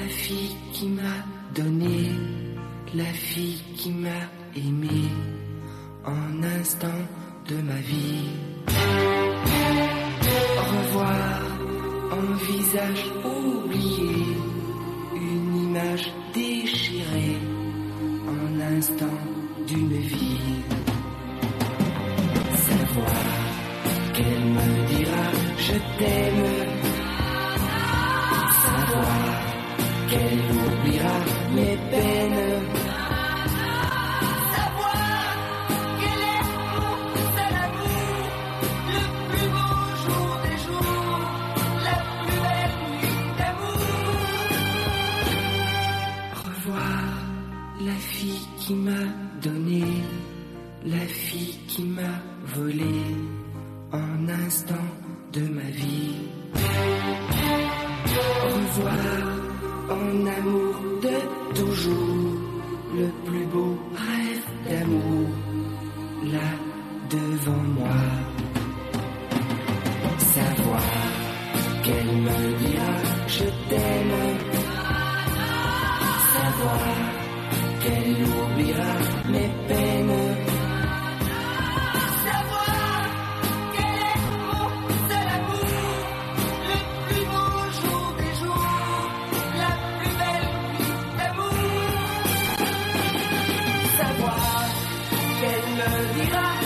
La fille qui m'a donné, la fille qui m'a aimé en instant de ma vie. Revoir un visage oublié, une image déchirée en instant d'une vie. Savoir qu'elle me dira je t'aime. Savoir qu'elle oubliera mes peines. Savoir qu'elle est mon seul amour, le plus beau jour des jours, la plus belle nuit d'amour. Revoir la fille qui m'a donné, la fille qui m'a volé un instant de ma vie. Revoir en amour de toujours, le plus beau rêve d'amour, là devant moi. Savoir qu'elle me dira je t'aime. Savoir qu'elle oubliera mes peines. Savoir qu'elle est mon seul amour, le plus beau jour des jours, la plus belle nuit d'amour. Savoir qu'elle me dira